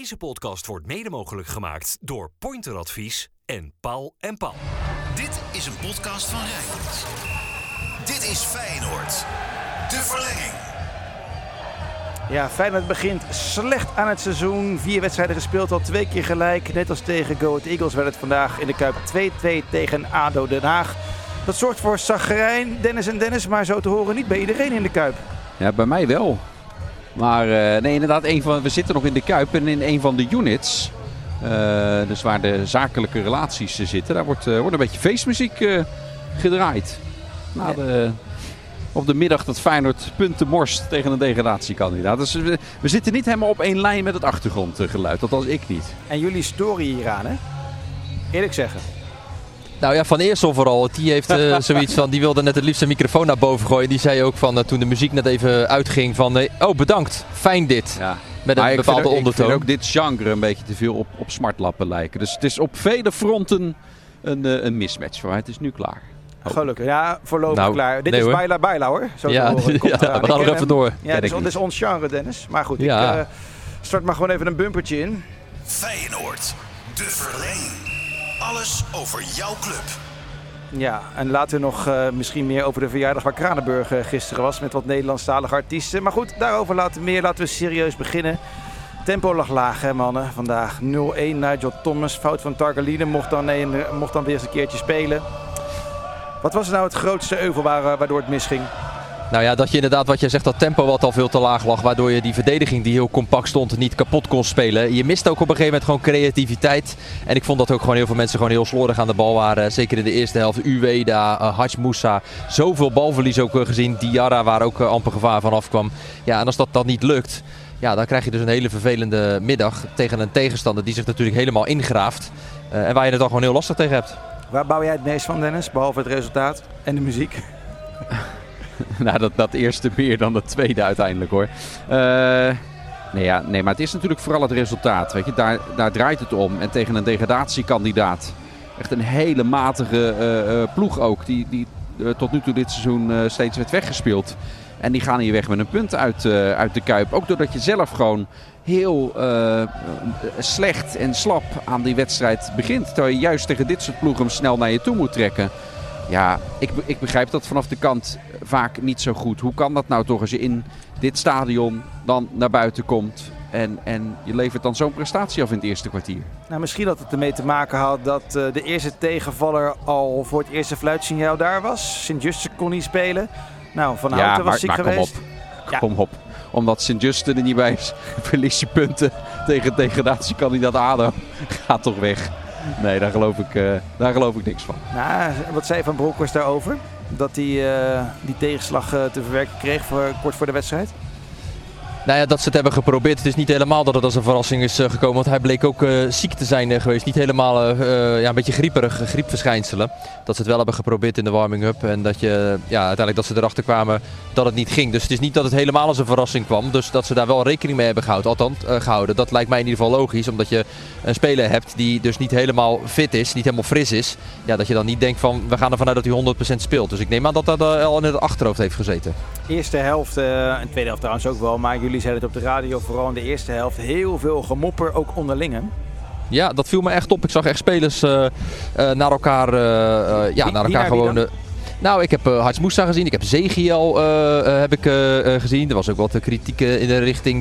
Deze podcast wordt mede mogelijk gemaakt door Pointer Advies en Paul & Paul. Dit is een podcast van Rijnmond. Dit is Feyenoord. De verlenging. Ja, Feyenoord begint slecht aan het seizoen. 4 wedstrijden gespeeld, al 2 keer gelijk. Net als tegen Go Ahead Eagles werd het vandaag in de Kuip 2-2 tegen ADO Den Haag. Dat zorgt voor chagrijn, Dennis, maar zo te horen niet bij iedereen in de Kuip. Ja, bij mij wel. Maar nee, inderdaad, we zitten nog in de Kuip en in een van de units. Dus waar de zakelijke relaties zitten, daar wordt een beetje feestmuziek gedraaid. Op de middag dat Feyenoord punten morst tegen een degradatiekandidaat. Dus we zitten niet helemaal op één lijn met het achtergrondgeluid. Althans ik niet. En jullie story hieraan, hè? Eerlijk zeggen. Nou ja, Van Eersel vooral. Die heeft zoiets van, die wilde net het liefst zijn microfoon naar boven gooien. Die zei ook van, toen de muziek net even uitging van, oh bedankt, fijn dit. Ja. Met een bepaalde ondertoon. Ik vind ook dit genre een beetje te veel op smartlappen lijken. Dus het is op vele fronten een mismatch voor mij. Het is nu klaar. Gelukkig, ja, voorlopig klaar. Dit is Baila hoor. Zo ja, we gaan nog even door. Ja, dit is ons genre, Dennis. Maar goed, ik start maar gewoon even een bumpertje in. Feyenoord, de verlenging. Alles over jouw club. Ja, en later nog misschien meer over de verjaardag waar Kranenburg gisteren was met wat Nederlandstalige artiesten. Maar goed, daarover laten we serieus beginnen. Tempo lag laag, hè mannen, vandaag. 0-1 Nigel Thomas, fout van Targaline, mocht dan weer eens een keertje spelen. Wat was nou het grootste euvel waardoor het misging? Nou ja, dat je inderdaad, wat jij zegt, dat tempo wat al veel te laag lag. Waardoor je die verdediging die heel compact stond niet kapot kon spelen. Je mist ook op een gegeven moment gewoon creativiteit. En ik vond dat ook gewoon heel veel mensen gewoon heel slordig aan de bal waren. Zeker in de eerste helft. Uweda, Hadj Moussa. Zoveel balverlies ook gezien. Diarra waar ook amper gevaar van afkwam. Ja, en als dat dan niet lukt, ja, dan krijg je dus een hele vervelende middag tegen een tegenstander die zich natuurlijk helemaal ingraaft. En waar je het dan gewoon heel lastig tegen hebt. Waar bouw jij het meest van, Dennis? Behalve het resultaat en de muziek? Nou, dat eerste meer dan dat tweede uiteindelijk hoor. Nee, maar het is natuurlijk vooral het resultaat. Weet je? Daar draait het om. En tegen een degradatiekandidaat. Echt een hele matige ploeg ook. Die tot nu toe dit seizoen steeds werd weggespeeld. En die gaan hier weg met een punt uit de Kuip. Ook doordat je zelf gewoon heel slecht en slap aan die wedstrijd begint. Terwijl je juist tegen dit soort ploegen hem snel naar je toe moet trekken. Ja, ik begrijp dat vanaf de kant vaak niet zo goed. Hoe kan dat nou toch als je in dit stadion dan naar buiten komt en je levert dan zo'n prestatie af in het eerste kwartier? Nou, misschien dat het ermee te maken had dat de eerste tegenvaller al voor het eerste fluitsignaal daar was. Sint-Juste kon niet spelen. Nou, Van Houten was ziek geweest. Kom op. Omdat Sint-Juste er niet bij is, verlies je punten tegen degradatiekandidaat ADO. Gaat toch weg. Nee, daar geloof ik niks van. Nou, wat zei Van Bronckhorst daarover? Dat hij die tegenslag te verwerken kreeg kort voor de wedstrijd? Nou ja, dat ze het hebben geprobeerd. Het is niet helemaal dat het als een verrassing is gekomen. Want hij bleek ook ziek te zijn geweest. Niet helemaal een beetje grieperig, griepverschijnselen. Dat ze het wel hebben geprobeerd in de warming-up. En dat uiteindelijk dat ze erachter kwamen dat het niet ging. Dus het is niet dat het helemaal als een verrassing kwam. Dus dat ze daar wel rekening mee hebben gehouden. Dat lijkt mij in ieder geval logisch. Omdat je een speler hebt die dus niet helemaal fit is. Niet helemaal fris is. Ja, dat je dan niet denkt van we gaan ervan uit dat hij 100% speelt. Dus ik neem aan dat dat al in het achterhoofd heeft gezeten. Eerste helft, en tweede helft trouwens ook wel. Maar jullie zeiden het op de radio, vooral in de eerste helft. Heel veel gemopper, ook onderling hè? Ja, dat viel me echt op. Ik zag echt spelers naar elkaar gewoon. Nou, ik heb Hadj Moussa gezien. Ik heb Zegiel gezien. Er was ook wat kritiek in de richting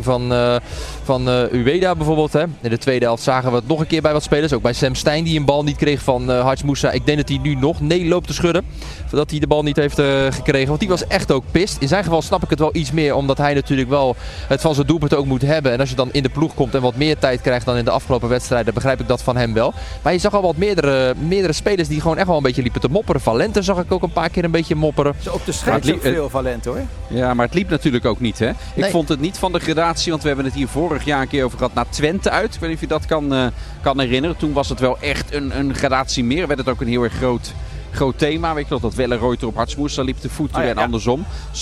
van Uweda bijvoorbeeld. Hè. In de tweede helft zagen we het nog een keer bij wat spelers. Ook bij Sam Stein die een bal niet kreeg van Hadj Moussa. Ik denk dat hij nu nog loopt te schudden. Dat hij de bal niet heeft gekregen. Want die was echt ook pist. In zijn geval snap ik het wel iets meer. Omdat hij natuurlijk wel het van zijn doelpunt ook moet hebben. En als je dan in de ploeg komt en wat meer tijd krijgt dan in de afgelopen wedstrijden. Begrijp ik dat van hem wel. Maar je zag al wat meerdere spelers die gewoon echt wel een beetje liepen te mopperen. Valente zag ik ook een paar keer een beetje mopperen. Zo op de schijf ook veel Valente hoor. Ja, maar het liep natuurlijk ook niet hè. Ik vond het niet van de gradatie. Want we hebben het hier vorig jaar een keer over gehad. Naar Twente uit. Ik weet niet of je dat kan herinneren. Toen was het wel echt een gradatie meer. Werd het ook een heel erg groot thema. Weet je nog dat Wellenreuter op Hadj Moussa liep te voeten en andersom.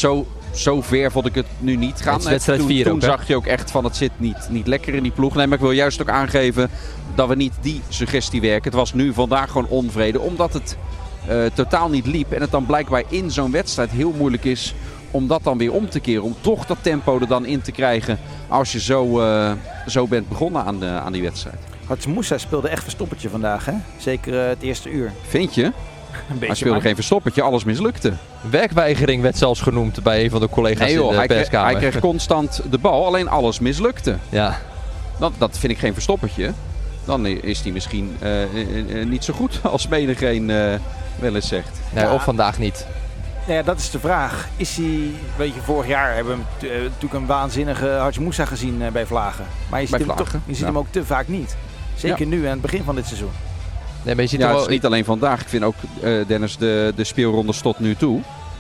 Zo ver vond ik het nu niet gaan. Toen zag je ook echt van het zit niet lekker in die ploeg. Nee, maar ik wil juist ook aangeven dat we niet die suggestie werken. Het was nu vandaag gewoon onvrede. Omdat het totaal niet liep. En het dan blijkbaar in zo'n wedstrijd heel moeilijk is om dat dan weer om te keren. Om toch dat tempo er dan in te krijgen als je zo bent begonnen aan die wedstrijd. Hartje Moussa speelde echt verstoppertje vandaag, hè? Zeker het eerste uur. Vind je? Hij speelde geen verstoppertje, alles mislukte. Werkweigering werd zelfs genoemd bij een van de collega's in de perskamer. Hij kreeg constant de bal, alleen alles mislukte. Ja. Dat vind ik geen verstoppertje. Dan is hij misschien niet zo goed als menigeen wel eens zegt. Nee, of vandaag niet. Ja, dat is de vraag. Is hij, weet je, vorig jaar hebben we natuurlijk een waanzinnige Hartje Moussa gezien bij Vlagen. Maar je ziet hem ook te vaak niet. Zeker nu aan het begin van dit seizoen. Nee, maar je ziet het is niet alleen vandaag. Ik vind ook, Dennis, de speelrondes tot nu toe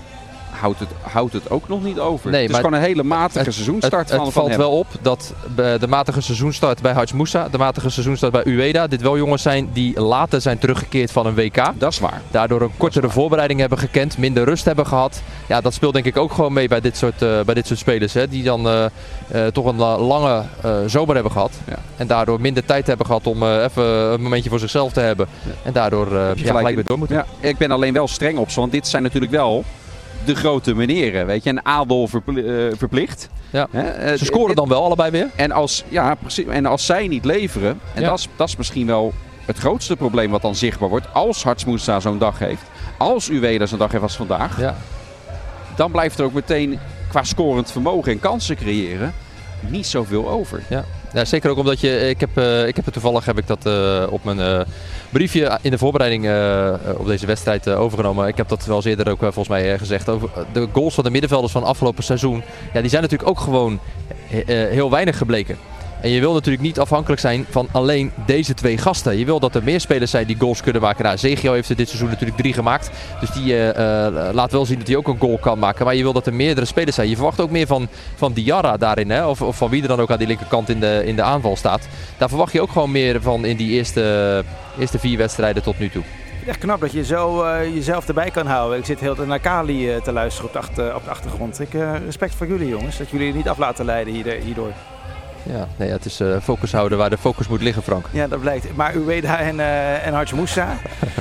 houdt het ook nog niet over. Nee, het is gewoon een hele matige seizoenstart van hem. Het valt wel op dat de matige seizoenstart bij Hartje Moussa, de matige seizoenstart bij Ueda, dit wel jongens zijn die later zijn teruggekeerd van een WK. Dat is waar. Daardoor een kortere voorbereiding hebben gekend, minder rust hebben gehad. Ja, dat speelt denk ik ook gewoon mee bij dit soort spelers. Hè, die dan toch een lange zomer hebben gehad. Ja. En daardoor minder tijd hebben gehad om even een momentje voor zichzelf te hebben. Ja. En daardoor gelijk weer door moeten. Ja, ik ben alleen wel streng op ze, want dit zijn natuurlijk wel de grote meneren, weet je, een adel verplicht. Ja. Ze scoren dan wel allebei weer. En als zij niet leveren, en dat is misschien wel het grootste probleem wat dan zichtbaar wordt, als Hartje Moussa zo'n dag heeft, als Ueda zo'n dag heeft als vandaag, dan blijft er ook meteen qua scorend vermogen en kansen creëren niet zoveel over. Ja. Ja, zeker ook omdat ik heb toevallig dat op mijn briefje in de voorbereiding op deze wedstrijd overgenomen. Ik heb dat wel eens eerder ook volgens mij gezegd. Over de goals van de middenvelders van afgelopen seizoen. Ja, die zijn natuurlijk ook gewoon heel weinig gebleken. En je wil natuurlijk niet afhankelijk zijn van alleen deze twee gasten. Je wil dat er meer spelers zijn die goals kunnen maken. Nou, Zegio heeft er dit seizoen natuurlijk 3 gemaakt. Dus die laat wel zien dat hij ook een goal kan maken. Maar je wil dat er meerdere spelers zijn. Je verwacht ook meer van Diarra daarin. Hè? Of van wie er dan ook aan die linkerkant in de aanval staat. Daar verwacht je ook gewoon meer van in die eerste 4 wedstrijden tot nu toe. Echt knap dat je zo jezelf erbij kan houden. Ik zit heel naar Kali te luisteren op de achtergrond. Respect voor jullie jongens. Dat jullie niet af laten leiden hierdoor. Ja, nee, het is focus houden waar de focus moet liggen, Frank. Ja, dat blijkt. Maar Ueda en Hartje Moussa,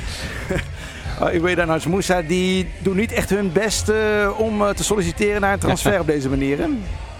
Ueda en Hartje Moussa, die doen niet echt hun best om te solliciteren naar een transfer op deze manier. Hè?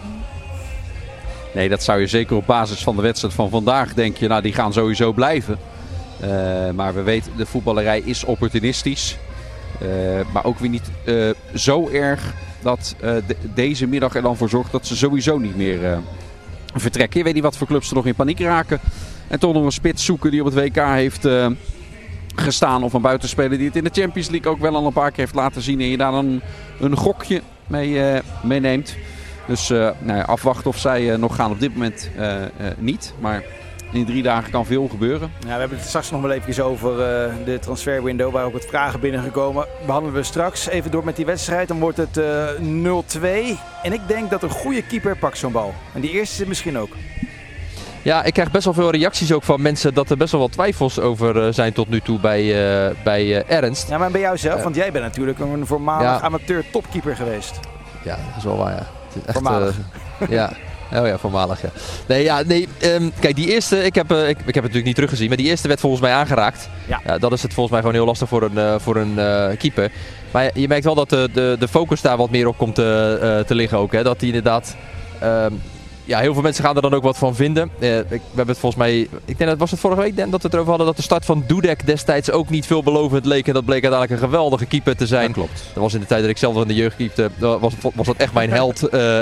Nee, dat zou je zeker op basis van de wedstrijd van vandaag denken. Nou, die gaan sowieso blijven. Maar we weten, de voetballerij is opportunistisch. Maar ook weer niet zo erg dat deze middag er dan voor zorgt dat ze sowieso niet meer vertrekken. Je weet niet wat voor clubs er nog in paniek raken. En toch nog een spits zoeken die op het WK heeft gestaan. Of een buitenspeler die het in de Champions League ook wel al een paar keer heeft laten zien. En je daar dan een gokje meeneemt. Dus afwachten of zij nog gaan op dit moment niet. Maar in 3 dagen kan veel gebeuren. Ja, we hebben het straks nog wel even over de transferwindow, waar ook wat vragen binnengekomen. Behandelen we straks even door met die wedstrijd. Dan wordt het 0-2. En ik denk dat een goede keeper pakt zo'n bal. En die eerste misschien ook. Ja, ik krijg best wel veel reacties ook van mensen dat er best wel wat twijfels over zijn tot nu toe bij Ernst. Ja, maar bij jou zelf, want jij bent natuurlijk een voormalig amateur topkeeper geweest. Ja, dat is wel waar, ja. Het is echt, voormalig. Ja. Oh ja, voormalig, ja. Kijk, die eerste, ik heb het natuurlijk niet teruggezien, maar die eerste werd volgens mij aangeraakt. Ja. Dat is het volgens mij gewoon heel lastig voor een keeper. Maar je merkt wel dat de focus daar wat meer op komt te liggen ook. Hè? Dat die inderdaad... heel veel mensen gaan er dan ook wat van vinden. We hebben het volgens mij... Ik denk dat was het vorige week dat we het erover hadden dat de start van Dudek destijds ook niet veelbelovend leek. En dat bleek uiteindelijk een geweldige keeper te zijn. Dat klopt. Dat was in de tijd dat ik zelf in de jeugd keepte. Was dat echt mijn held.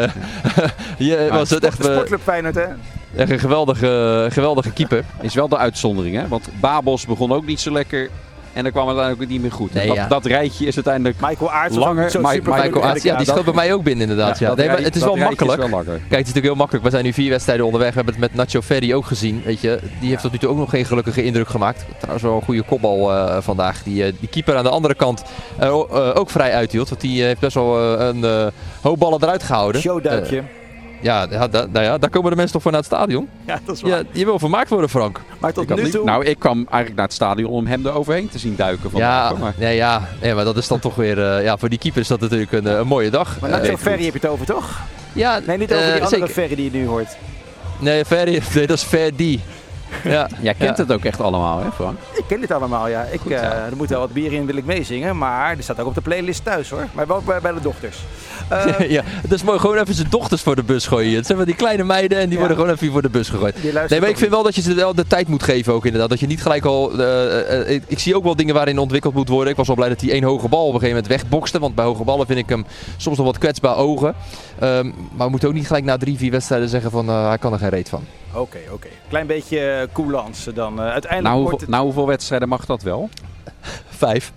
Was het echt... Sportclub Feyenoord, hè? Echt een geweldige keeper. Is wel de uitzondering, hè? Want Babos begon ook niet zo lekker. En dan kwam het uiteindelijk niet meer goed. Nee, dat rijtje is uiteindelijk Michael Aerts langer. Michael Aerts, die schoot bij mij ook binnen inderdaad. Ja. Nee, maar het is wel makkelijk. Kijk, het is natuurlijk heel makkelijk. We zijn nu 4 wedstrijden onderweg. We hebben het met Nacho Ferri ook gezien. Weet je, die heeft tot nu toe ook nog geen gelukkige indruk gemaakt. Trouwens wel een goede kopbal vandaag. Die keeper aan de andere kant ook vrij uithield. Want die heeft best wel een hoop ballen eruit gehouden. Showduikje. Daar komen de mensen toch voor naar het stadion. Ja, dat is waar. Ja, je wil vermaakt worden, Frank. Maar tot nu toe... Nou, ik kwam eigenlijk naar het stadion om hem eroverheen te zien duiken vandaag. Maar dat is dan toch weer... voor die keeper is dat natuurlijk een mooie dag. Maar Nacho Ferri heb je het over, toch? Ja, nee, niet over die andere Ferri die je nu hoort. Nee, Ferri, dat is Ferdi. Ja. Jij kent het ook echt allemaal, hè Frank? Ik ken dit allemaal, ja. Er moet wel wat bier in, wil ik meezingen. Maar er staat ook op de playlist thuis, hoor. Maar wel bij de dochters. Ja, dat is mooi. Gewoon even zijn dochters voor de bus gooien. Het zijn van die kleine meiden en die worden gewoon even voor de bus gegooid. Nee, maar ik vind wel dat je ze wel de tijd moet geven ook inderdaad. Dat je niet gelijk al... ik zie ook wel dingen waarin ontwikkeld moet worden. Ik was wel blij dat hij 1 hoge bal op een gegeven moment wegbokste. Want bij hoge ballen vind ik hem soms nog wat kwetsbaar ogen. Maar we moeten ook niet gelijk na 3-4 wedstrijden zeggen van hij kan er geen reet van. Oké. Klein beetje coulance dan. Uiteindelijk hoeveel wedstrijden mag dat wel? 5.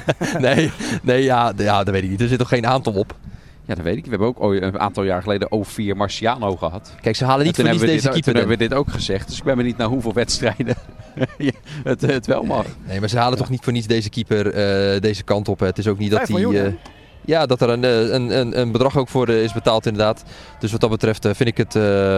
nee, dat weet ik niet. Er zit toch geen aantal op? Ja, dat weet ik. We hebben ook een aantal jaar geleden O4 Marciano gehad. Kijk, ze halen niet voor niets deze keeper. Toen hebben we dit ook gezegd. Dus ik ben benieuwd naar hoeveel wedstrijden het wel mag. Nee, maar ze halen toch niet voor niets deze keeper deze kant op. Het is ook niet dat hij... Ja, dat er een bedrag ook voor is betaald inderdaad. Dus wat dat betreft vind ik het...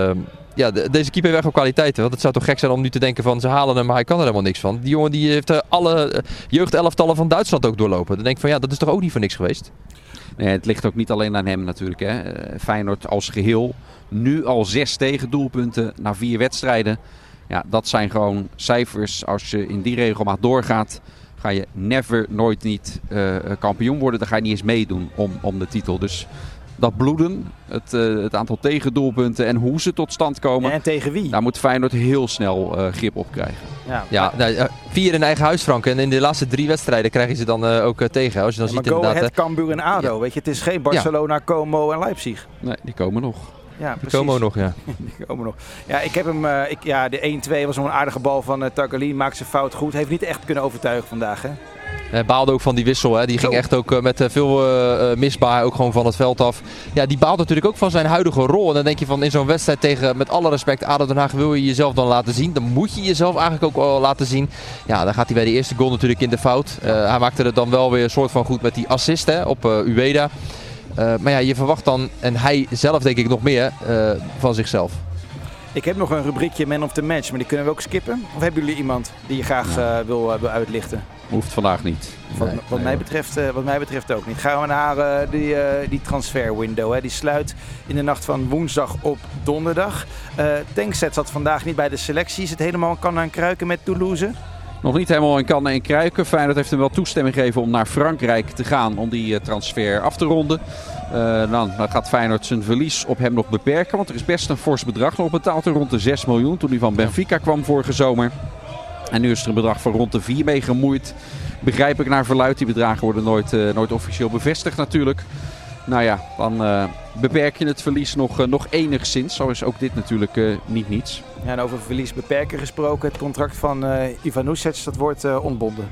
deze keeper heeft echt wel kwaliteiten. Want het zou toch gek zijn om nu te denken van ze halen hem, maar hij kan er helemaal niks van. Die jongen die heeft alle jeugdelftallen van Duitsland ook doorlopen. Dan denk ik van dat is toch ook niet voor niks geweest? Nee, het ligt ook niet alleen aan hem natuurlijk. Hè. Feyenoord als geheel. Nu al 6 tegendoelpunten na 4 wedstrijden. Ja, dat zijn gewoon cijfers. Als je in die regelmaat doorgaat, ga je nooit niet kampioen worden. Dan ga je niet eens meedoen om de titel. Dus dat bloeden, het aantal tegendoelpunten en hoe ze tot stand komen. En tegen wie? Daar moet Feyenoord heel snel grip op krijgen. 4 in eigen huis, Frank. En in de laatste 3 wedstrijden krijg je ze dan ook tegen. Als je dan ziet maar inderdaad... Het Cambuur en ADO, weet je. Het is geen Barcelona, Como en Leipzig. Nee, die komen nog. Ja, die komen nog, ja. Die komen nog. Ja, ik heb hem... de 1-2 was nog een aardige bal van Tagliani. Maakt zijn fout goed. Heeft niet echt kunnen overtuigen vandaag, hè? Hij baalde ook van die wissel. Hè. Die ging echt ook met veel misbaar ook gewoon van het veld af. Ja, die baalt natuurlijk ook van zijn huidige rol. En dan denk je van in zo'n wedstrijd tegen, met alle respect, ADO Den Haag, wil je jezelf dan laten zien. Dan moet je jezelf eigenlijk ook wel laten zien. Ja, dan gaat hij bij de eerste goal natuurlijk in de fout. Hij maakte het dan wel weer een soort van goed met die assist op Ueda. Maar ja, je verwacht dan, en hij zelf denk ik nog meer, van zichzelf. Ik heb nog een rubriekje Man of the Match, maar die kunnen we ook skippen. Of hebben jullie iemand die je graag wil uitlichten? Hoeft vandaag niet. Wat mij betreft ook niet. Gaan we naar die transferwindow. Hè. Die sluit in de nacht van woensdag op donderdag. Tankset zat vandaag niet bij de selectie. Is het helemaal kan aan kruiken met Toulouse? Nog niet helemaal in kannen en kruiken. Feyenoord heeft hem wel toestemming gegeven om naar Frankrijk te gaan om die transfer af te ronden. Dan gaat Feyenoord zijn verlies op hem nog beperken. Want er is best een fors bedrag nog betaald. Rond de 6 miljoen toen hij van Benfica kwam vorige zomer. En nu is er een bedrag van rond de 4 mee gemoeid. Begrijp ik naar verluidt. Die bedragen worden nooit officieel bevestigd natuurlijk. Nou ja, dan beperk je het verlies nog enigszins. Zo is ook dit natuurlijk niet niets. Ja, en over verlies beperken gesproken. Het contract van Ivanovic, dat wordt ontbonden.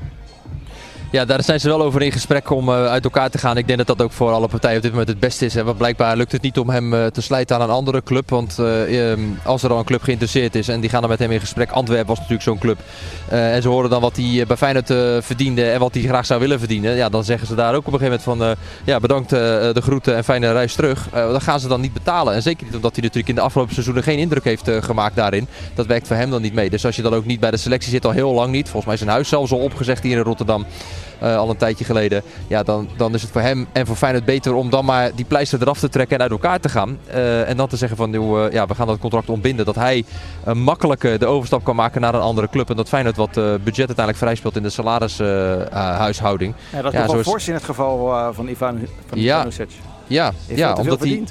Ja, daar zijn ze wel over in gesprek om uit elkaar te gaan. Ik denk dat dat ook voor alle partijen op dit moment het beste is. Hè? Want blijkbaar lukt het niet om hem te slijten aan een andere club. Want als er al een club geïnteresseerd is en die gaan dan met hem in gesprek. Antwerpen was natuurlijk zo'n club. En ze horen dan wat hij bij Feyenoord verdiende en wat hij graag zou willen verdienen. Ja, dan zeggen ze daar ook op een gegeven moment van bedankt de groeten en fijne reis terug. Dat gaan ze dan niet betalen. En zeker niet omdat hij natuurlijk in de afgelopen seizoenen geen indruk heeft gemaakt daarin. Dat werkt voor hem dan niet mee. Dus als je dan ook niet bij de selectie zit, al heel lang niet. Volgens mij is zijn huis zelfs al opgezegd hier in Rotterdam. Al een tijdje geleden. Ja, dan is het voor hem en voor Feyenoord beter om dan maar die pleister eraf te trekken en uit elkaar te gaan. En dan te zeggen van we gaan dat contract ontbinden. Dat hij makkelijk de overstap kan maken naar een andere club. En dat Feyenoord wat budget uiteindelijk vrijspeelt in de salarishuishouding. Ja, dat is nog wel fors in het geval van Ivanovic. Ja, omdat hij...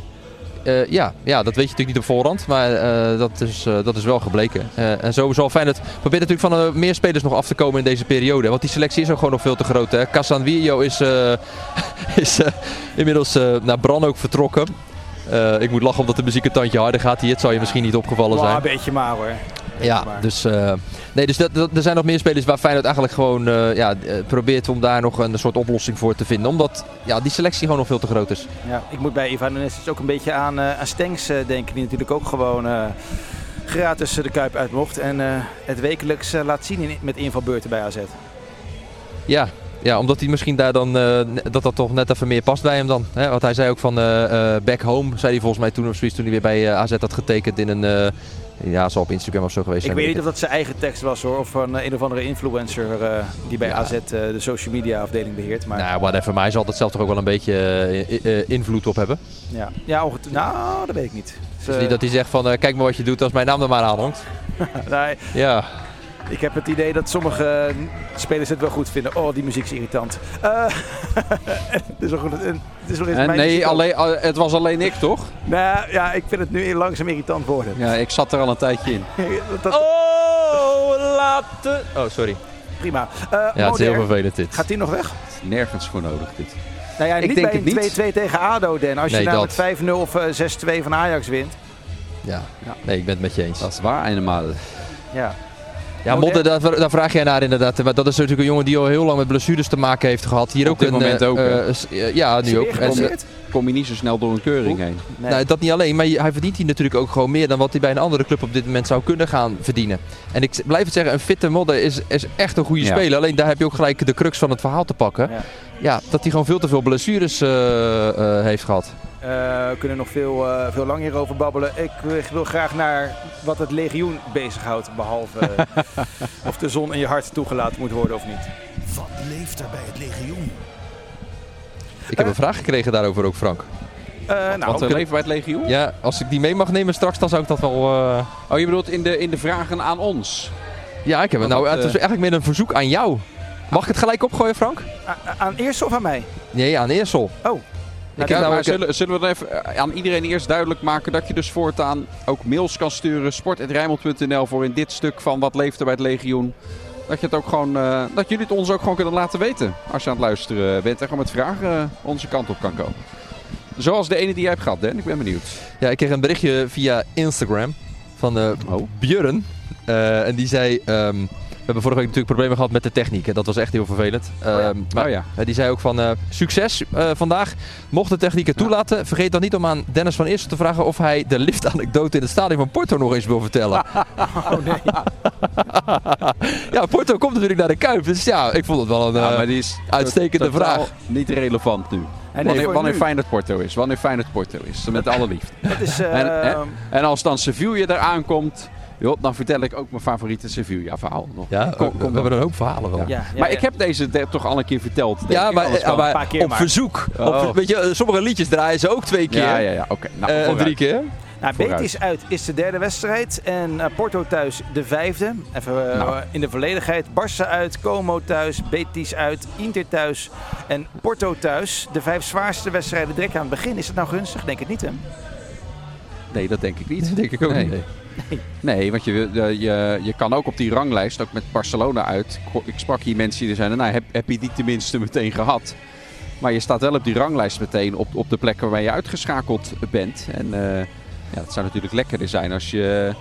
dat weet je natuurlijk niet op voorhand, maar dat is wel gebleken. En zo zal Feyenoord probeert natuurlijk van meer spelers nog af te komen in deze periode. Want die selectie is ook gewoon nog veel te groot. Hè. Casanvillo is inmiddels naar Bran ook vertrokken. Ik moet lachen omdat de muziek een tandje harder gaat. Het zal je misschien niet opgevallen zijn. Een beetje maar hoor. Ja, dus er zijn nog meer spelers waar Feyenoord eigenlijk gewoon probeert om daar nog een soort oplossing voor te vinden. Omdat die selectie gewoon nog veel te groot is. Ja, ik moet bij Ivanovic ook een beetje aan Stengs denken. Die natuurlijk ook gewoon gratis de Kuip uit mocht. En het wekelijks laat zien met invalbeurten bij AZ. Ja, omdat hij misschien daar dan, dat toch net even meer past bij hem dan. Hè? Want hij zei ook van back home, zei hij volgens mij toen hij weer bij AZ had getekend in een Ja, zal op Instagram of zo geweest zijn. Ik weet niet of dat zijn eigen tekst was hoor. Of van een of andere influencer die bij AZ de social media afdeling beheert. Maar Nou, whatever. Maar hij zal het zelf toch ook wel een beetje invloed op hebben. ja, nou, dat weet ik niet. Dus niet dat hij zegt van, kijk maar wat je doet als mijn naam er maar aan hangt. Nee, Ja. ik heb het idee dat sommige spelers het wel goed vinden. Oh, die muziek is irritant. Het is nog eens mijn Nee, muziek ook. het was alleen ik, toch? Nou ja, ik vind het nu langzaam irritant worden. Ja, ik zat er al een tijdje in. Oh, sorry. Prima. Ja, het is heel Moder, vervelend dit. gaat die nog weg? Nergens voor nodig, dit. Nou ja, Ik niet denk bij het niet. een 2-2 tegen ADO, Dan. Als je Nee, nou dat. met 5-0 of 6-2 van Ajax wint. Ja. Nee, ik ben het met je eens. Dat is waar, eenmaal. Ja. Ja, Modder, daar vraag jij naar inderdaad. Maar dat is natuurlijk een jongen die al heel lang met blessures te maken heeft gehad. Hier Op ook dit moment ook, hè? ja, Is nu hij ook. weer En, geblesseerd? Kom je niet zo snel door een keuring heen. Nee. nou, dat niet alleen, maar hij verdient hier natuurlijk ook gewoon meer dan wat hij bij een andere club op dit moment zou kunnen gaan verdienen. En ik blijf het zeggen, een fitte Modder is echt een goede Ja. speler. Alleen daar heb je ook gelijk de crux van het verhaal te pakken. Ja. Ja, dat hij gewoon veel te veel blessures heeft gehad. We kunnen nog veel langer hierover babbelen. Ik wil graag naar wat het legioen bezighoudt. Behalve of de zon in je hart toegelaten moet worden of niet. Wat leeft er bij het legioen? Ik heb een vraag gekregen daarover ook, Frank. Want we leven bij het legioen? Ja, als ik die mee mag nemen straks, dan zou ik dat wel... Oh, je bedoelt in de vragen aan ons? Ja, ik heb het. Want Nou, dat, het is eigenlijk meer een verzoek aan jou. Mag ik het gelijk opgooien, Frank? Aan Eersel of aan mij? Nee, aan Eersel. Oh. Ik Ja, heb nou maar ook- zullen we dan even aan iedereen eerst duidelijk maken dat je dus voortaan ook mails kan sturen. sport@rijnmond.nl voor in dit stuk van wat leeft er bij het legioen. Dat je het ook gewoon, dat jullie het ons ook gewoon kunnen laten weten. Als je aan het luisteren bent en gewoon met vragen onze kant op kan komen. Zoals de ene die jij hebt gehad, Dan. Ik ben benieuwd. Ja, ik kreeg een berichtje via Instagram van Björn. En die zei... we hebben vorige week natuurlijk problemen gehad met de techniek. En dat was echt heel vervelend. Maar die zei ook van succes vandaag. Mocht de techniek het toelaten, vergeet dan niet om aan Dennis van Eersel te vragen of hij de liftanekdote in het stadion van Porto nog eens wil vertellen. Oh nee. Ja, Porto komt natuurlijk naar de Kuip. Dus ja, ik vond het wel een maar die is uitstekende totaal vraag. niet relevant nu. En nee, voor Wanneer nu. Feyenoord Porto is. Wanneer Feyenoord Porto is. Met alle liefde. Dat is, En als dan Sevilla eraan komt, joh, dan vertel ik ook mijn favoriete Sevilla verhaal nog. Ja, we hebben een hoop verhalen wel. ja, Maar ik heb deze toch al een keer verteld. denk Ja, ik. Anders kan- een paar keer op maar. verzoek. Oh. Weet je, sommige liedjes draaien ze ook 2 keer. Ja, oké. Nou, En vooruit. 3 keer. Nou, Vooruit. Betis uit is de derde wedstrijd. En Porto thuis de vijfde. Even in de volledigheid. Barça uit, Como thuis, Betis uit, Inter thuis en Porto thuis. De 5 zwaarste wedstrijden direct aan het begin. Is het nou gunstig? Denk het niet, hè? Nee, dat denk ik niet. Dat denk ik ook Nee. niet. Nee, want je kan ook op die ranglijst, ook met Barcelona uit. Ik sprak hier mensen die zeiden, nou heb je die tenminste meteen gehad. Maar je staat wel op die ranglijst meteen op de plekken waar je uitgeschakeld bent. En het zou natuurlijk lekkerder zijn als je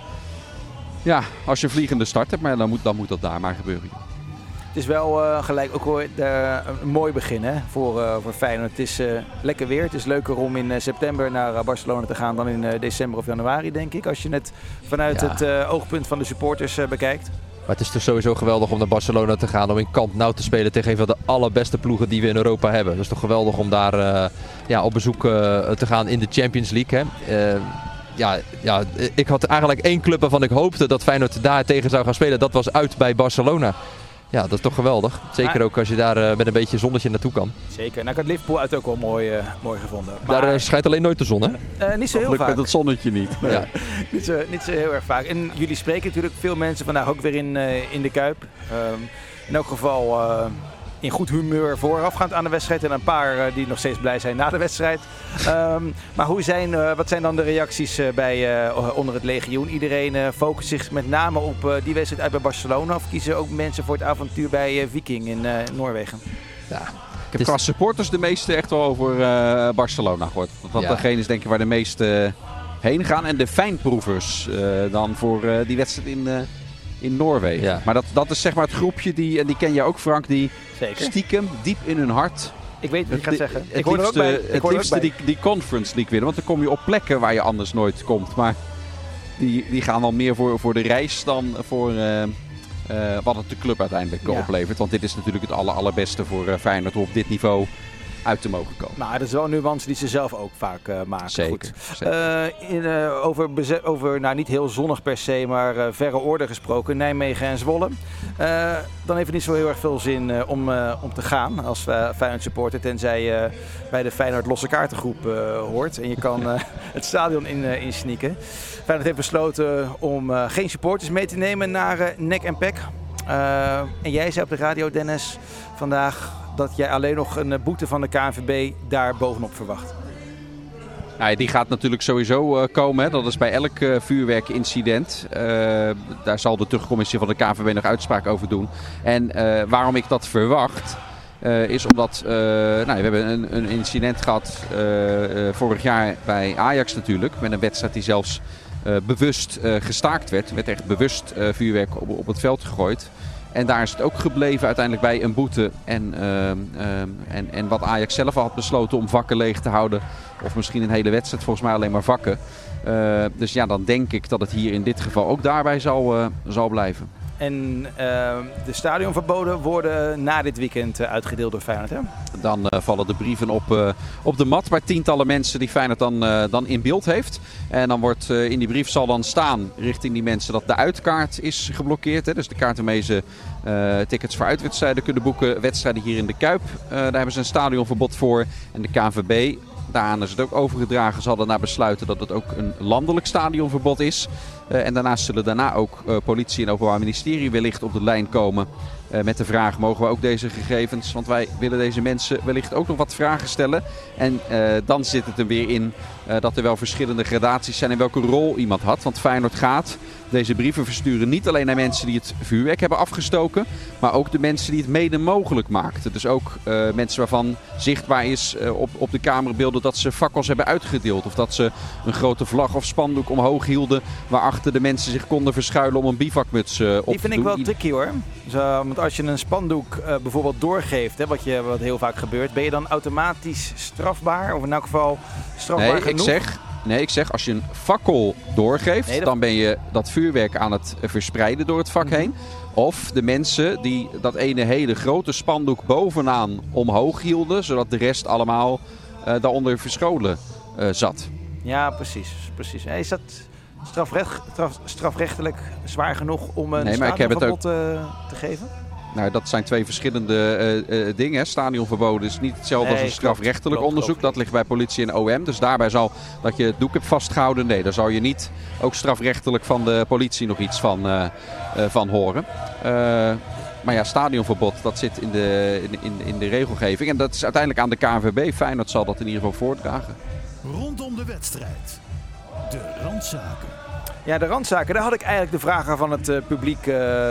vliegende start hebt. Maar dan moet dat daar maar gebeuren. Het is wel gelijk ook weer een mooi begin hè, voor Feyenoord. Het is lekker weer. Het is leuker om in september naar Barcelona te gaan dan in december of januari, denk ik. Als je het vanuit het oogpunt van de supporters bekijkt. Maar het is toch sowieso geweldig om naar Barcelona te gaan. Om in Camp Nou te spelen tegen een van de allerbeste ploegen die we in Europa hebben. Het is toch geweldig om daar op bezoek te gaan in de Champions League. Hè? Ik had eigenlijk 1 club waarvan ik hoopte dat Feyenoord daar tegen zou gaan spelen. Dat was uit bij Barcelona. Ja, dat is toch geweldig. Zeker ook als je daar met een beetje zonnetje naartoe kan. Zeker. Nou, ik had Liverpool uit ook wel mooi gevonden. Daar schijnt alleen nooit de zon, hè? Niet zo heel Gelukkig vaak. met het zonnetje niet. Ja. Niet zo heel erg vaak. En jullie spreken natuurlijk veel mensen vandaag ook weer in de Kuip. In elk geval in goed humeur voorafgaand aan de wedstrijd. En een paar die nog steeds blij zijn na de wedstrijd. Maar wat zijn dan de reacties onder het legioen? Iedereen focust zich met name op die wedstrijd uit bij Barcelona. Of kiezen ook mensen voor het avontuur bij Viking in Noorwegen? Ja. Ik heb qua supporters de meeste echt wel over Barcelona gehoord. Want degene is denk ik waar de meeste heen gaan. En de fijnproevers dan voor die wedstrijd in Noorwegen. Ja. Maar dat is zeg maar het groepje en die ken je ook, Frank, die Zeker. stiekem diep in hun hart Ik weet wat je gaat zeggen. het liefste die Conference League willen. Want dan kom je op plekken waar je anders nooit komt. Maar die gaan dan meer voor de reis dan voor wat het de club uiteindelijk oplevert. Want dit is natuurlijk het allerbeste voor Feyenoord om op dit niveau uit te mogen komen. Nou, dat is wel een nuance die ze zelf ook vaak maken. Zeker. Goed. Zeker. Over niet heel zonnig per se, maar verre orde gesproken. Nijmegen en Zwolle. Dan heeft het niet zo heel erg veel zin om te gaan als Feyenoord supporter. Tenzij je bij de Feyenoord losse kaartengroep hoort. En je kan het stadion insneaken. Feyenoord heeft besloten om geen supporters mee te nemen naar NEC en PEC. En jij zei op de radio, Dennis, vandaag dat jij alleen nog een boete van de KNVB daar bovenop verwacht. Nou, die gaat natuurlijk sowieso komen. Hè. Dat is bij elk vuurwerkincident. Daar zal de terugcommissie van de KNVB nog uitspraak over doen. En waarom ik dat verwacht, is omdat we hebben een incident gehad vorig jaar bij Ajax natuurlijk. Met een wedstrijd die zelfs bewust gestaakt werd. Er werd echt bewust vuurwerk op het veld gegooid. En daar is het ook gebleven uiteindelijk bij een boete. En wat Ajax zelf al had besloten om vakken leeg te houden. Of misschien een hele wedstrijd, volgens mij alleen maar vakken. Dus ja, dan denk ik dat het hier in dit geval ook daarbij zal blijven. En de stadionverboden worden na dit weekend uitgedeeld door Feyenoord, hè? Dan vallen de brieven op de mat bij tientallen mensen die Feyenoord dan in beeld heeft. En dan wordt in die brief zal dan staan richting die mensen dat de uitkaart is geblokkeerd. Hè? Dus de kaart waarmee ze tickets voor uitwedstrijden kunnen boeken. Wedstrijden hier in de Kuip, daar hebben ze een stadionverbod voor. En de KNVB, daaraan is het ook overgedragen. Ze hadden daarna besluiten dat het ook een landelijk stadionverbod is. En daarnaast zullen ook politie en openbaar ministerie wellicht op de lijn komen met de vraag, mogen we ook deze gegevens? Want wij willen deze mensen wellicht ook nog wat vragen stellen. En dan zit het er weer in dat er wel verschillende gradaties zijn in welke rol iemand had. Want Feyenoord gaat deze brieven versturen niet alleen naar mensen die het vuurwerk hebben afgestoken, maar ook de mensen die het mede mogelijk maakten. Dus ook mensen waarvan zichtbaar is op de camerabeelden dat ze fakkels hebben uitgedeeld. Of dat ze een grote vlag of spandoek omhoog hielden waarachter de mensen zich konden verschuilen om een bivakmuts op te doen. Die vind ik wel tricky hoor. Want als je een spandoek bijvoorbeeld doorgeeft, hè, wat heel vaak gebeurt, ben je dan automatisch strafbaar? Of in elk geval strafbaar genoeg? Ik zeg, als je een fakkel doorgeeft, dan ben je dat vuurwerk aan het verspreiden door het vak heen. Of de mensen die dat ene hele grote spandoek bovenaan omhoog hielden, zodat de rest allemaal daaronder verscholen zat. Ja, precies. Is dat strafrechtelijk zwaar genoeg om een stadionverbod te geven? Nou, dat zijn twee verschillende dingen. Stadionverboden is niet hetzelfde als een strafrechtelijk onderzoek. Dat ligt bij politie en OM. Dus daarbij zal dat je het doek hebt vastgehouden. Nee, daar zal je niet ook strafrechtelijk van de politie nog iets van horen. Maar ja, stadionverbod, dat zit in de regelgeving. En dat is uiteindelijk aan de KNVB. Feyenoord zal dat in ieder geval voordragen. Rondom de wedstrijd. De randzaken. Ja, de randzaken. Daar had ik eigenlijk de vragen van het publiek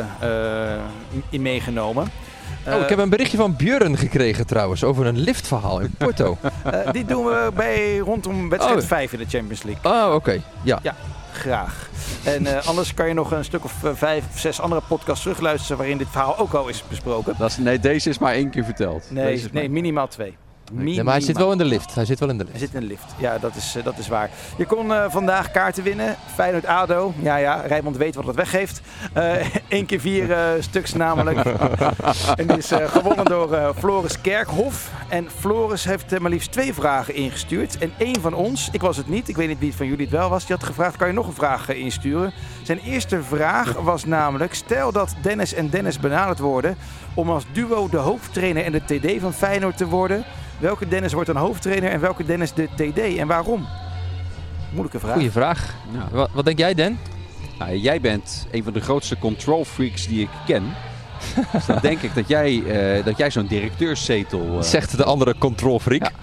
in meegenomen. Ik heb een berichtje van Björn gekregen trouwens over een liftverhaal in Porto. Dit doen we rondom wedstrijd 5 in de Champions League. Oké. Ja, graag. En anders kan je nog een stuk of 5 of 6 andere podcasts terugluisteren waarin dit verhaal ook al is besproken. Deze is maar 1 keer verteld. Nee, minimaal 2. Nee, maar hij zit wel in de lift. Hij zit in de lift. Ja, dat is waar. Je kon vandaag kaarten winnen. Feyenoord-ADO. Ja, Rijnmond weet wat het weggeeft. 1 keer 4 stuks namelijk. En die is gewonnen door Floris Kerkhoff. En Floris heeft maar liefst 2 vragen ingestuurd. En 1 van ons, ik was het niet, ik weet niet wie het van jullie het wel was, die had gevraagd, kan je nog een vraag insturen? Zijn eerste vraag was namelijk, stel dat Dennis en Dennis benaderd worden om als duo de hoofdtrainer en de TD van Feyenoord te worden. Welke Dennis wordt dan hoofdtrainer en welke Dennis de TD en waarom? Moeilijke vraag. Goeie vraag. Ja. Wat denk jij, Dan? Nou, jij bent een van de grootste control freaks die ik ken. Dus dan denk ik dat jij zo'n directeurszetel... Zegt de andere control freak. Ja.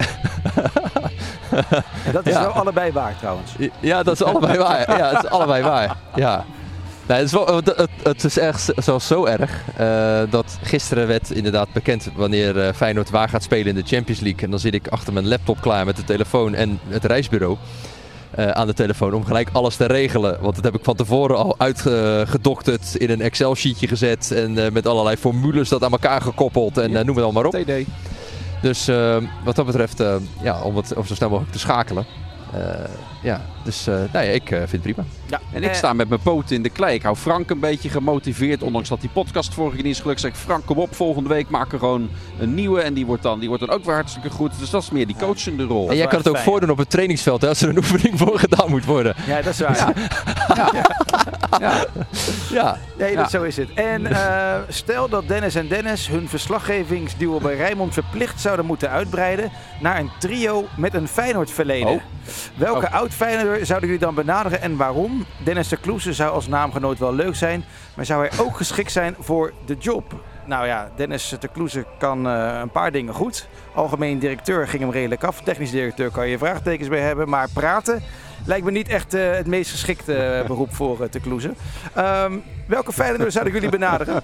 En dat is wel allebei waar trouwens. Ja, dat is allebei waar. Ja, het is allebei waar. Ja. Nee, het is echt zelfs zo erg dat gisteren werd inderdaad bekend wanneer Feyenoord waar gaat spelen in de Champions League. En dan zit ik achter mijn laptop klaar met de telefoon en het reisbureau aan de telefoon om gelijk alles te regelen. Want dat heb ik van tevoren al uitgedokterd, in een Excel-sheetje gezet en met allerlei formules dat aan elkaar gekoppeld en noem het allemaal op. TD. Dus wat dat betreft, om zo snel mogelijk te schakelen. Dus ik vind het prima. Ja. En ik sta met mijn poten in de klei. Ik hou Frank een beetje gemotiveerd. Ondanks dat die podcast vorige keer niet is gelukt. Zeg ik, Frank, kom op, volgende week maken we gewoon een nieuwe. En die wordt dan ook weer hartstikke goed. Dus dat is meer die coachende rol. En jij kan het ook voordoen op het trainingsveld, hè, als er een oefening voor gedaan moet worden. Ja, dat is waar. Ja. Nee, zo is het. En stel dat Dennis en Dennis hun verslaggevingsduo bij Rijnmond verplicht zouden moeten uitbreiden naar een trio met een Feyenoord-verleden. Oh. Welke oud-Feyenoorder zouden jullie dan benaderen en waarom? Dennis de Kloeze zou als naamgenoot wel leuk zijn, maar zou hij ook geschikt zijn voor de job? Nou ja, Dennis de Kloeze kan een paar dingen goed. Algemeen directeur ging hem redelijk af. Technisch directeur kan je vraagtekens bij hebben, maar praten lijkt me niet echt het meest geschikte beroep voor de Kloeze. Welke Feyenoorder zouden jullie benaderen?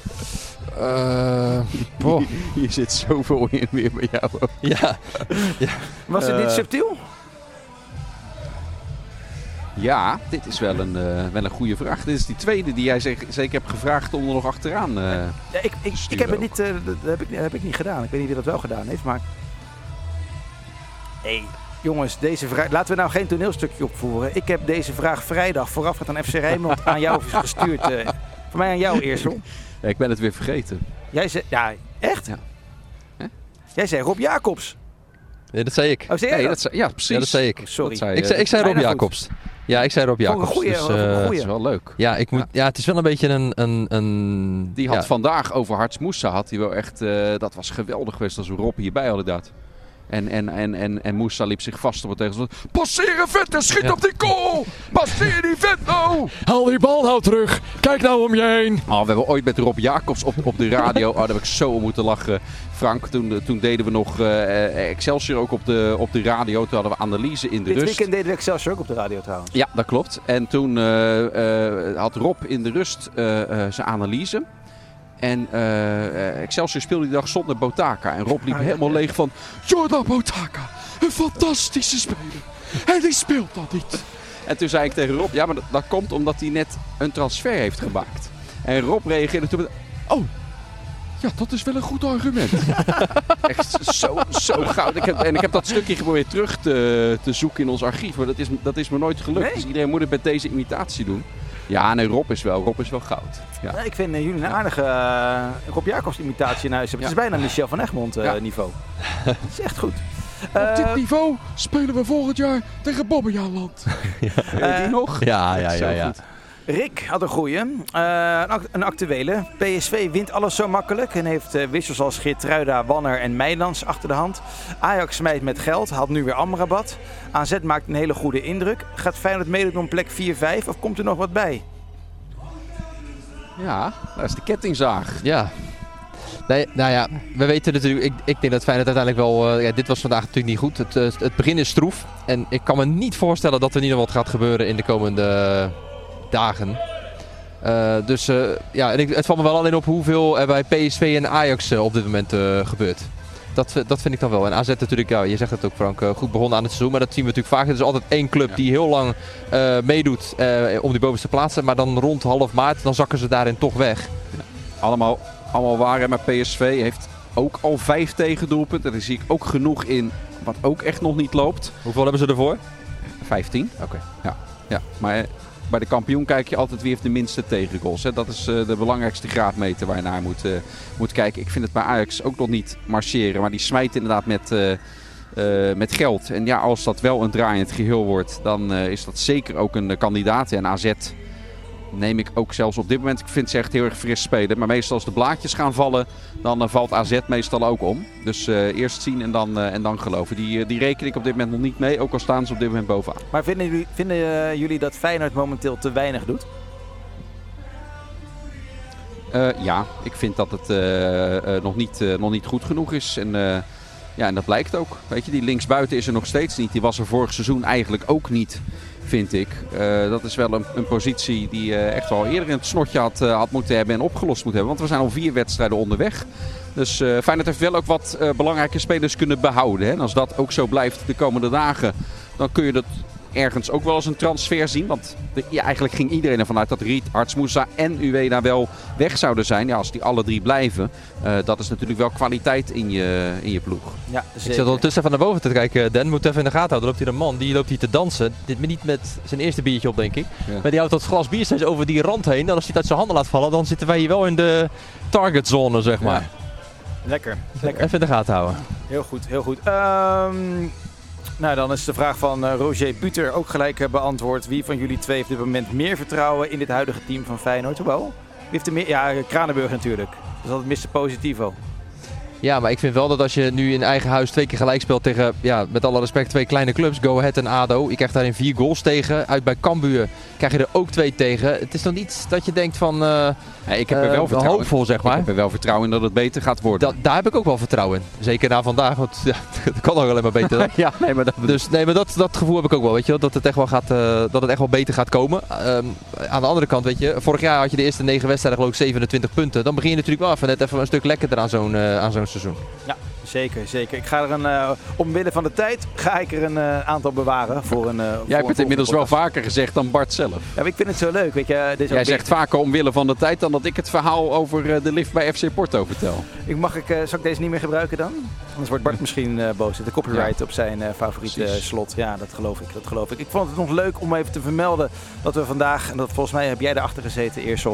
Hier zit zoveel in weer bij jou. Ja. Was het niet subtiel? Ja, dit is wel een goede vraag. Dit is die tweede die jij zeker hebt gevraagd om er nog achteraan ik heb het niet, dat heb ik niet gedaan. Ik weet niet wie dat wel gedaan heeft, maar... Hey, jongens, deze vraag... Laten we nou geen toneelstukje opvoeren. Ik heb deze vraag vrijdag voorafgaand aan FC Rijnmond aan jou gestuurd. Voor mij aan jou eerst, Ron. Ja, ik ben het weer vergeten. Jij zei... Ja, echt? Ja. Jij zei Rob Jacobs. Ja, dat zei ik. Oh, zei jij dat? Ja, precies. Ja, dat zei ik. Sorry. Ik zei Rob Jacobs. Ja, ik zei Rob Jacobs. Goeie. Dat is wel leuk. Ja, het is wel een beetje een Die had vandaag over Harts Moussa, had hij wel echt... dat was geweldig geweest als we Rob hierbij hadden dat. En Moussa liep zich vast op het tegenstander. Passeren vet en schiet op die goal! Passeer die vet nou! Haal die bal nou terug! Kijk nou om je heen! Oh, we hebben ooit met Rob Jacobs op de radio... daar heb ik zo om moeten lachen. Frank, toen deden we nog Excelsior ook op de radio. Toen hadden we analyse in de rust. Dit weekend deden we Excelsior ook op de radio trouwens. Ja, dat klopt. En toen had Rob in de rust zijn analyse... En Excelsior speelde die dag zonder Botaka. En Rob liep helemaal leeg van... Jordan Botaka, een fantastische speler. En die speelt dat niet. En toen zei ik tegen Rob... Ja, maar dat komt omdat hij net een transfer heeft gemaakt. En Rob reageerde toen met... Oh, ja, dat is wel een goed argument. Echt zo goud. Ik heb dat stukje geprobeerd terug te zoeken in ons archief. Maar dat is me nooit gelukt. Nee. Dus iedereen moet het met deze imitatie doen. Ja, nee, Rob is wel goud. Ja. Ja, ik vind jullie een aardige Rob Jacobs imitatie in huis hebben. Het is bijna Michel van Egmond niveau. Het is echt goed. Op dit niveau spelen we volgend jaar tegen Bobbejaanland. Die nog? Ja. Goed. Rick had een goeie. Een actuele. PSV wint alles zo makkelijk en heeft wissels als Geertruida, Wanner en Meijlands achter de hand. Ajax smijt met geld, haalt nu weer Amrabat. AZ maakt een hele goede indruk. Gaat Feyenoord meedoen om plek 4-5 of komt er nog wat bij? Ja, dat is de kettingzaag. Ja. Nee, nou ja, we weten natuurlijk, ik denk dat Feyenoord uiteindelijk wel, dit was vandaag natuurlijk niet goed. Het begin is stroef en ik kan me niet voorstellen dat er niet nog wat gaat gebeuren in de komende dagen. En het valt me wel alleen op hoeveel er bij PSV en Ajax op dit moment gebeurt. Dat vind ik dan wel. En AZ natuurlijk, ja, je zegt het ook Frank, goed begonnen aan het seizoen. Maar dat zien we natuurlijk vaak. Er is altijd één club die heel lang meedoet om die bovenste plaatsen. Maar dan rond half maart, dan zakken ze daarin toch weg. Ja. Allemaal waar, maar PSV heeft ook al 5 tegendoelpunten. Daar zie ik ook genoeg in wat ook echt nog niet loopt. Hoeveel hebben ze ervoor? 15. Oké. Ja, maar bij de kampioen kijk je altijd wie heeft de minste tegengoals. Hè. Dat is de belangrijkste graadmeter waar je naar moet kijken. Ik vind het bij Ajax ook nog niet marcheren. Maar die smijt inderdaad met geld. En ja, als dat wel een draaiend geheel wordt, dan is dat zeker ook een kandidaat. En AZ neem ik ook zelfs op dit moment. Ik vind ze echt heel erg fris spelen. Maar meestal als de blaadjes gaan vallen, dan valt AZ meestal ook om. Dus eerst zien en dan geloven. Die reken ik op dit moment nog niet mee. Ook al staan ze op dit moment bovenaan. Maar vinden jullie dat Feyenoord momenteel te weinig doet? Ja, ik vind dat het nog niet goed genoeg is. En dat blijkt ook. Weet je, die linksbuiten is er nog steeds niet. Die was er vorig seizoen eigenlijk ook niet, vind ik. Dat is wel een positie die echt wel eerder in het snotje had moeten hebben en opgelost moeten hebben. Want we zijn al 4 wedstrijden onderweg. Dus Feyenoord heeft wel ook wat belangrijke spelers kunnen behouden. Hè? En als dat ook zo blijft de komende dagen, dan kun je dat ergens ook wel eens een transfer zien. Want eigenlijk ging iedereen ervan uit dat Reed, Hartsmoussa en Ueda wel weg zouden zijn. Ja, als die alle 3 blijven, dat is natuurlijk wel kwaliteit in je ploeg. Ja, ik zat ondertussen even naar boven te kijken. Dan moet even in de gaten houden. Er loopt hier een man, die loopt hier te dansen. Dit niet met zijn eerste biertje op, denk ik. Ja. Maar die houdt dat glas bier steeds over die rand heen. En als hij het uit zijn handen laat vallen, dan zitten wij hier wel in de targetzone, zeg maar. Ja. Lekker. Even in de gaten houden. Heel goed, heel goed. Nou, dan is de vraag van Roger Buter ook gelijk beantwoord. Wie van jullie 2 heeft op dit moment meer vertrouwen in dit huidige team van Feyenoord? Wie heeft er meer? Ja, Kranenburg natuurlijk. Dat is altijd Mr. Positivo. Ja, maar ik vind wel dat als je nu in eigen huis 2 keer gelijk speelt tegen, ja, met alle respect, 2 kleine clubs, Go Ahead en ADO. Je krijgt daarin 4 goals tegen. Uit bij Cambuur krijg je er ook 2 tegen. Het is dan iets dat je denkt van, ik heb er wel vertrouwen hoopvol, zeg maar. Ik heb er wel vertrouwen in dat het beter gaat worden. Daar heb ik ook wel vertrouwen in. Zeker na vandaag, want ja, het kan nog alleen maar beter. Ja, maar dat gevoel heb ik ook wel, weet je, dat het echt wel gaat, dat het echt wel beter gaat komen. Aan de andere kant, weet je, vorig jaar had je de eerste 9 wedstrijden geloof ik 27 punten. Dan begin je natuurlijk wel even een stuk lekkerder aan zo'n seizoen. Ja, zeker. Ik ga er omwille van de tijd, ga ik er een aantal bewaren voor een. Jij hebt het inmiddels wel vaker gezegd dan Bart zelf. Ja, maar ik vind het zo leuk. Weet je, jij zegt vaker omwille van de tijd dan dat ik het verhaal over de lift bij FC Porto vertel. Zal ik deze niet meer gebruiken dan? Anders wordt Bart misschien boos. De copyright op zijn favoriete slot. Ja, dat geloof ik. Ik vond het nog leuk om even te vermelden dat we vandaag, en dat volgens mij heb jij erachter gezeten Eersel,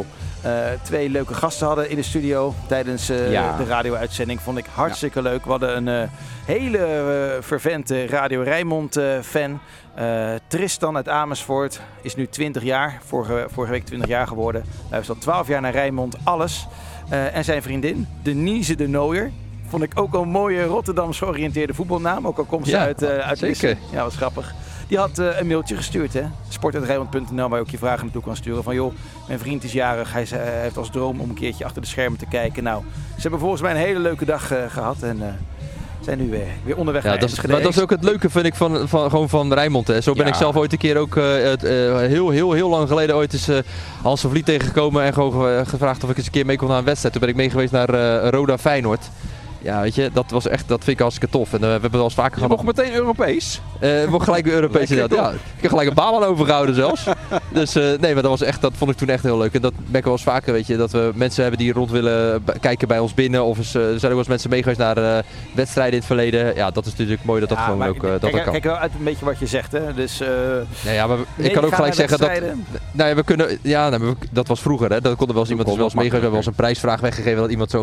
2 leuke gasten hadden in de studio tijdens de radio-uitzending. Vond ik hartstikke leuk. We hadden een hele fervente Radio Rijnmond fan. Tristan uit Amersfoort is nu 20 jaar. Vorige week 20 jaar geworden. Hij is al 12 jaar naar Rijnmond. Alles. En zijn vriendin, Denise de Nooier. Vond ik ook een mooie Rotterdams georiënteerde voetbalnaam. Ook al komt ze uit zeker. Ja, was grappig. Die had een mailtje gestuurd, hè? sport@rijnmond.nl, waar je ook je vragen naartoe kan sturen. Van joh, mijn vriend is jarig. Hij heeft als droom om een keertje achter de schermen te kijken. Nou, ze hebben volgens mij een hele leuke dag gehad. En zijn nu weer onderweg naar Enschede. Maar dat is ook het leuke, vind ik, van Rijnmond. Hè. Zo ben ik zelf ooit een keer ook heel lang geleden ooit eens Hans van Vliet tegengekomen. En gewoon gevraagd of ik eens een keer mee kon naar een wedstrijd. Toen ben ik mee geweest naar Roda Feyenoord. Ja, weet je, dat vind ik hartstikke tof. En we hebben wel eens vaker gehad. Je mocht meteen Europees? Mocht gelijk weer Europees inderdaad. Ja, ik heb gelijk een baan aan overgehouden zelfs. Dus nee, maar dat vond ik toen echt heel leuk. En dat merken we wel eens vaker, weet je, dat we mensen hebben die rond willen kijken bij ons binnen. Of er zijn ook wel eens mensen mee geweest naar wedstrijden in het verleden. Ja, dat is natuurlijk mooi dat dat gewoon ook dat kan. Kijk wel uit een beetje wat je zegt, hè. Dus, ik kan ook gelijk zeggen dat... Nou ja, we kunnen... Ja, dat was vroeger, hè. Dat kon er wel eens iemand wel eens meegeven. We hebben wel eens een prijsvraag weggegeven dat iemand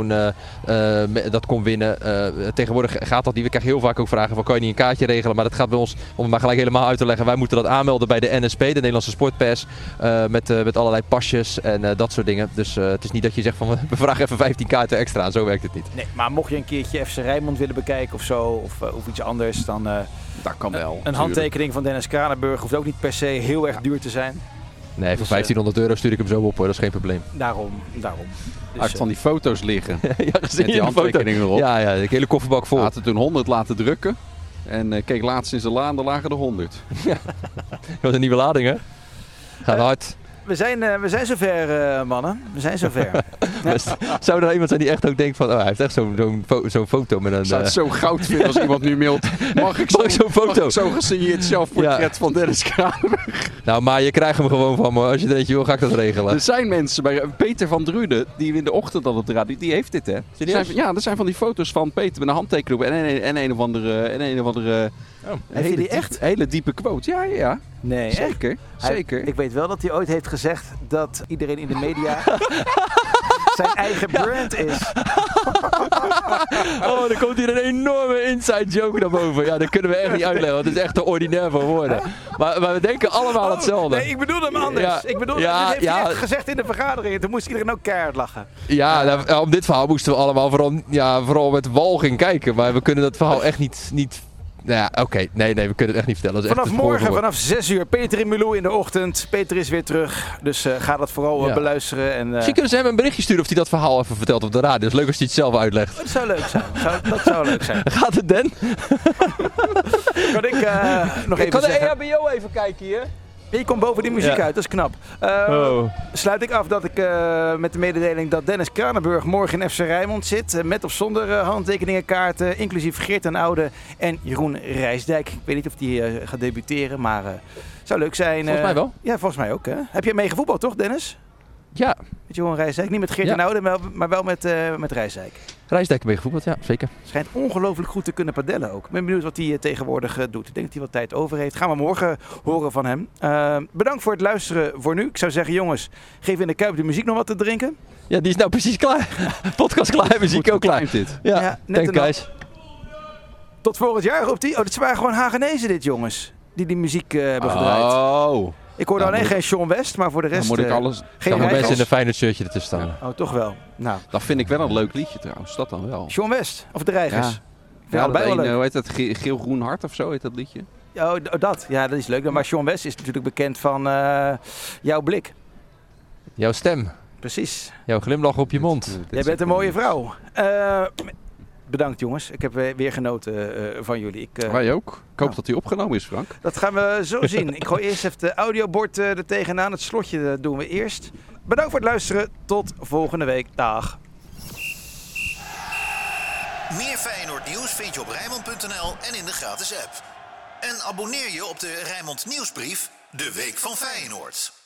dat kon winnen. Tegenwoordig gaat dat niet. We krijgen heel vaak ook vragen van kan je niet een kaartje regelen. Maar dat gaat bij ons, om het maar gelijk helemaal uit te leggen. Wij moeten dat aanmelden bij de NSP, de Nederlandse Sportpers. Met allerlei pasjes en dat soort dingen. Dus het is niet dat je zegt van we vragen even 15 kaarten extra. Zo werkt het niet. Nee, maar mocht je een keertje FC Rijnmond willen bekijken of zo. Of iets anders. Dan dat kan wel. Een handtekening van Dennis Kranenburg hoeft ook niet per se heel erg duur te zijn. Nee, voor €1500 stuur ik hem zo op hoor. Dat is geen probleem. Daarom. Hij heeft van die foto's liggen. Ja, met die handtekeningen erop. Ja, de hele kofferbak vol. Hij had er toen 100 laten drukken. En keek laatst in zijn la en er lagen er 100. Ja. Dat was een nieuwe lading, hè? Gaat hard. We zijn zover, mannen. We zijn zover. Zou er nou iemand zijn die echt ook denkt van... hij heeft echt zo'n foto met een... Ik zou het zo goud vinden als iemand nu mailt. Mag ik zo'n foto? Zo'n gesigneerd zelfportret van Dennis Kranenburg. Nou, maar je krijgt hem gewoon van me. Als je er eentje wil, ga ik dat regelen. Er zijn mensen, bij Peter van Drunen, die in de ochtend al op de radio, die heeft dit, hè? Er zijn van die foto's van Peter met een handtekening op en een of andere... Heeft hij die echt? Hele diepe quote. Ja. Nee, zeker. Zeker. Ik weet wel dat hij ooit heeft gezegd dat iedereen in de media zijn eigen brand is. Oh, dan komt hier een enorme inside joke naar boven. Ja, dat kunnen we echt niet uitleggen, want het is echt te ordinair voor woorden. Maar we denken allemaal hetzelfde. Nee, ik bedoel hem anders. Ja, dit heeft hij echt gezegd in de vergadering. Toen moest iedereen ook keihard lachen. Ja, om dit verhaal moesten we allemaal vooral met walging kijken. Maar we kunnen dat verhaal echt niet ja, oké. Nee, we kunnen het echt niet vertellen. Dat is vanaf morgen, vanaf 6 uur, Peter in Milou in de ochtend. Peter is weer terug, dus ga dat vooral beluisteren. En, misschien kunnen ze hem een berichtje sturen of hij dat verhaal even vertelt op de radio. Dat is leuk als hij het zelf uitlegt. Dat zou leuk zijn. Dat zou leuk zijn. Gaat het, Dan? Kan ik nog even kan zeggen... de EHBO even kijken hier? Je komt boven die muziek uit, dat is knap. Sluit ik af dat ik met de mededeling dat Dennis Kranenburg morgen in FC Rijnmond zit. Met of zonder handtekeningenkaarten, inclusief Geert ten Oude en Jeroen Rijsdijk. Ik weet niet of die gaat debuteren, maar zou leuk zijn. Volgens mij wel. Ja, volgens mij ook. Hè? Heb je mee gevoetbald toch, Dennis? Ja. Met Jeroen Rijsdijk. Niet met Geert ten Oude, maar wel met Rijsdijk. Rijsdijk mee gevoetbald, ja, zeker. Schijnt ongelooflijk goed te kunnen padellen ook. Ik ben benieuwd wat hij tegenwoordig doet. Ik denk dat hij wat tijd over heeft. Gaan we morgen horen van hem. Bedankt voor het luisteren voor nu. Ik zou zeggen, jongens, geef in de Kuip de muziek nog wat te drinken. Ja, die is nou precies klaar. Podcast klaar, muziek ook klaar. Dit. Ja, thanks guys. Tot volgend jaar, roept hij. Oh, dit waren gewoon Hagenezen dit, jongens. Die muziek hebben gedraaid. Oh. Ik hoorde alleen geen Sean West, maar voor de rest... Dan moet ik alles... geen mensen in een Feyenoord shirtje ertussen staan. Oh, toch wel. Nou. Dat vind ik wel een leuk liedje trouwens, dat dan wel. Sean West, of de Reigers. Ja. Ik vind allebei wel leuk. Hoe heet dat? Geel-groen hart of zo heet dat liedje? Oh, dat. Ja, dat is leuk. Maar Sean West is natuurlijk bekend van jouw blik. Jouw stem. Precies. Jouw glimlach op je mond. Jij bent een mooie vrouw. Bedankt jongens. Ik heb weer genoten van jullie. Wij ook. Ik hoop dat hij opgenomen is, Frank. Dat gaan we zo zien. Ik gooi eerst even de audiobord er tegenaan. Het slotje doen we eerst. Bedankt voor het luisteren. Tot volgende week. Dag. Meer Feyenoord nieuws vind je op Rijnmond.nl en in de gratis app. En abonneer je op de Rijnmond nieuwsbrief De Week van Feyenoord.